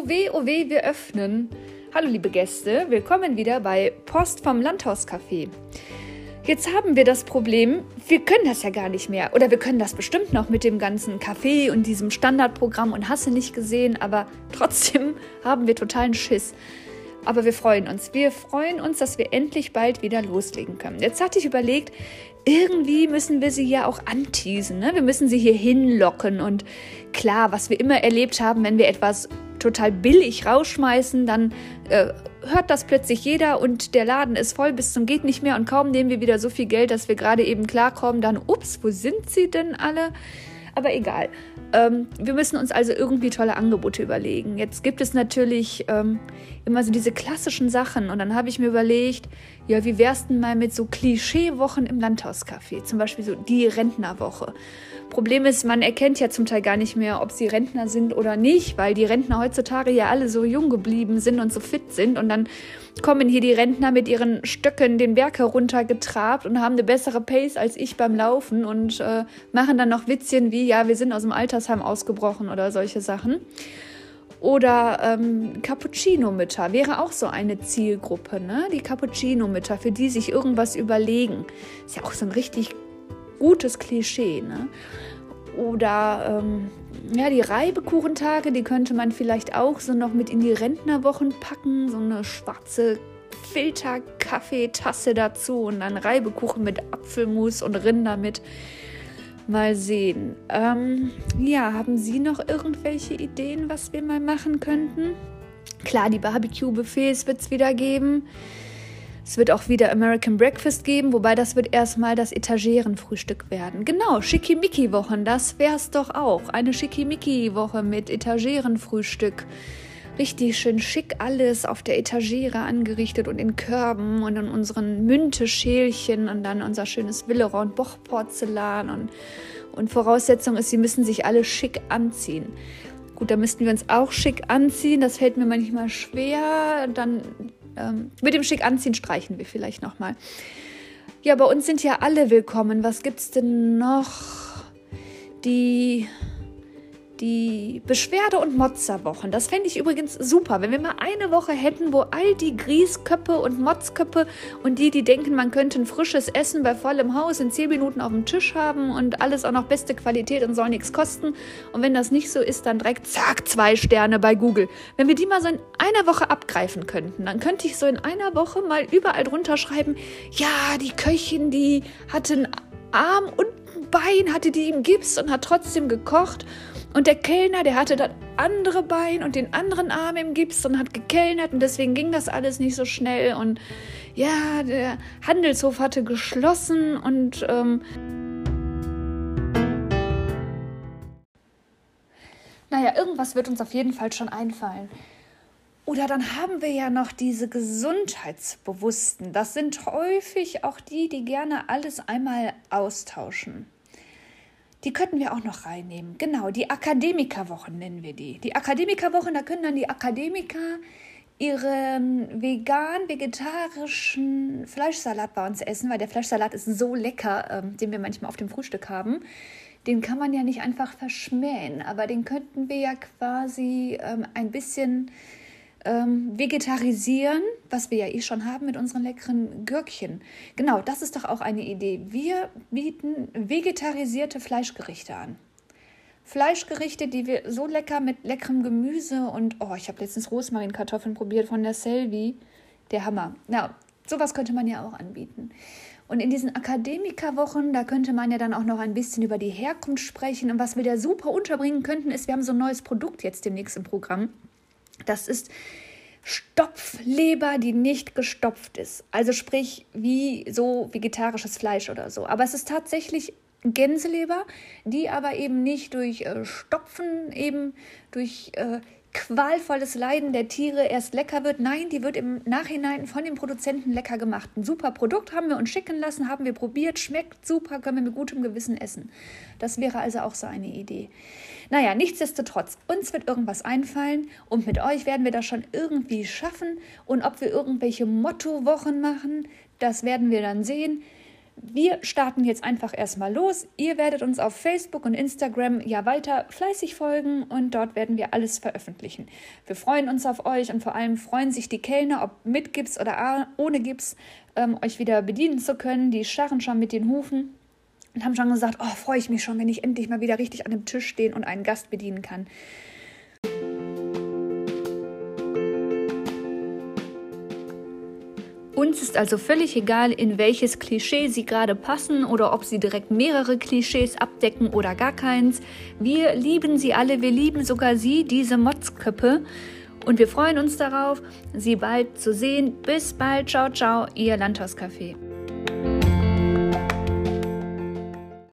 oh weh, wir öffnen. Hallo liebe Gäste, willkommen wieder bei Post vom Landhauscafé. Jetzt haben wir das Problem, wir können das ja gar nicht mehr. Oder wir können das bestimmt noch mit dem ganzen Kaffee und diesem Standardprogramm und hast du nicht gesehen, aber trotzdem haben wir totalen Schiss. Aber wir freuen uns. Wir freuen uns, dass wir endlich bald wieder loslegen können. Jetzt hatte ich überlegt, irgendwie müssen wir sie ja auch anteasen, ne? Wir müssen sie hier hinlocken. Und klar, was wir immer erlebt haben, wenn wir etwas total billig rausschmeißen, dann hört das plötzlich jeder und der Laden ist voll bis zum geht nicht mehr. Und kaum nehmen wir wieder so viel Geld, dass wir gerade eben klarkommen, dann, ups, wo sind sie denn alle? Aber egal. Wir müssen uns also irgendwie tolle Angebote überlegen. Jetzt gibt es natürlich immer so diese klassischen Sachen. Und dann habe ich mir überlegt, ja, wie wär's denn mal mit so Klischeewochen im Landhauscafé? Zum Beispiel so die Rentnerwoche. Problem ist, man erkennt ja zum Teil gar nicht mehr, ob sie Rentner sind oder nicht, weil die Rentner heutzutage ja alle so jung geblieben sind und so fit sind. Und dann kommen hier die Rentner mit ihren Stöcken den Berg heruntergetrabt und haben eine bessere Pace als ich beim Laufen und machen dann noch Witzchen wie, ja, wir sind aus dem Altersheim ausgebrochen oder solche Sachen. Oder Cappuccino-Mütter wäre auch so eine Zielgruppe, ne? Die Cappuccino-Mütter, für die sich irgendwas überlegen. Ist ja auch so ein richtig gutes Klischee, ne? Oder die Reibekuchentage, die könnte man vielleicht auch so noch mit in die Rentnerwochen packen, so eine schwarze Filterkaffeetasse dazu und dann Reibekuchen mit Apfelmus und Rinder mit. Mal sehen. Haben Sie noch irgendwelche Ideen, was wir mal machen könnten? Klar, die Barbecue-Buffets wird es wieder geben. Es wird auch wieder American Breakfast geben, wobei das wird erstmal das Etagerenfrühstück werden. Genau, Schickimicki-Wochen, das wär's doch auch. Eine Schickimicki-Woche mit Etagerenfrühstück. Richtig schön schick alles auf der Etagere angerichtet und in Körben und in unseren Münteschälchen und dann unser schönes Willeroy- und Boch-Porzellan. Und Voraussetzung ist, sie müssen sich alle schick anziehen. Gut, da müssten wir uns auch schick anziehen. Das fällt mir manchmal schwer. Dann mit dem schick anziehen streichen wir vielleicht nochmal. Ja, bei uns sind ja alle willkommen. Was gibt's denn noch? Die Beschwerde- und Motzerwochen. Das fände ich übrigens super, wenn wir mal eine Woche hätten, wo all die Griesköppe und Motzköppe und die denken, man könnte ein frisches Essen bei vollem Haus in 10 Minuten auf dem Tisch haben und alles auch noch beste Qualität und soll nichts kosten. Und wenn das nicht so ist, dann direkt zack, 2 Sterne bei Google. Wenn wir die mal so in einer Woche abgreifen könnten, dann könnte ich so in einer Woche mal überall drunter schreiben, ja, die Köchin, die hatte einen Arm und ein Bein, hatte die im Gips und hat trotzdem gekocht. Und der Kellner, der hatte das andere Bein und den anderen Arm im Gips und hat gekellnert und deswegen ging das alles nicht so schnell. Und ja, der Handelshof hatte geschlossen und irgendwas wird uns auf jeden Fall schon einfallen. Oder dann haben wir ja noch diese Gesundheitsbewussten. Das sind häufig auch die gerne alles einmal austauschen. Die könnten wir auch noch reinnehmen. Genau, die Akademikerwochen nennen wir die. Die Akademikerwochen, da können dann die Akademiker ihren vegan-vegetarischen Fleischsalat bei uns essen, weil der Fleischsalat ist so lecker, den wir manchmal auf dem Frühstück haben. Den kann man ja nicht einfach verschmähen, aber den könnten wir ja quasi ein bisschen vegetarisieren, was wir ja schon haben mit unseren leckeren Gürkchen. Genau, das ist doch auch eine Idee. Wir bieten vegetarisierte Fleischgerichte an. Fleischgerichte, die wir so lecker mit leckerem Gemüse und, ich habe letztens Rosmarinkartoffeln probiert von der Selvi. Der Hammer. Ja, sowas könnte man ja auch anbieten. Und in diesen Akademikerwochen, da könnte man ja dann auch noch ein bisschen über die Herkunft sprechen. Und was wir da super unterbringen könnten, ist, wir haben so ein neues Produkt jetzt demnächst im Programm. Das ist Stopfleber, die nicht gestopft ist. Also sprich, wie so vegetarisches Fleisch oder so. Aber es ist tatsächlich Gänseleber, die aber eben nicht durch Stopfen, eben durch qualvolles Leiden der Tiere erst lecker wird. Nein, die wird im Nachhinein von dem Produzenten lecker gemacht. Ein super Produkt haben wir uns schicken lassen, haben wir probiert, schmeckt super, können wir mit gutem Gewissen essen. Das wäre also auch so eine Idee. Naja, nichtsdestotrotz, uns wird irgendwas einfallen und mit euch werden wir das schon irgendwie schaffen. Und ob wir irgendwelche Mottowochen machen, das werden wir dann sehen. Wir starten jetzt einfach erstmal los. Ihr werdet uns auf Facebook und Instagram ja weiter fleißig folgen und dort werden wir alles veröffentlichen. Wir freuen uns auf euch und vor allem freuen sich die Kellner, ob mit Gips oder ohne Gips, euch wieder bedienen zu können. Die scharren schon mit den Hufen und haben schon gesagt, oh, freue ich mich schon, wenn ich endlich mal wieder richtig an dem Tisch stehen und einen Gast bedienen kann. Uns ist also völlig egal, in welches Klischee sie gerade passen oder ob sie direkt mehrere Klischees abdecken oder gar keins. Wir lieben sie alle, wir lieben sogar sie, diese Motzköppe. Und wir freuen uns darauf, sie bald zu sehen. Bis bald, ciao, ciao, ihr Landhauscafé.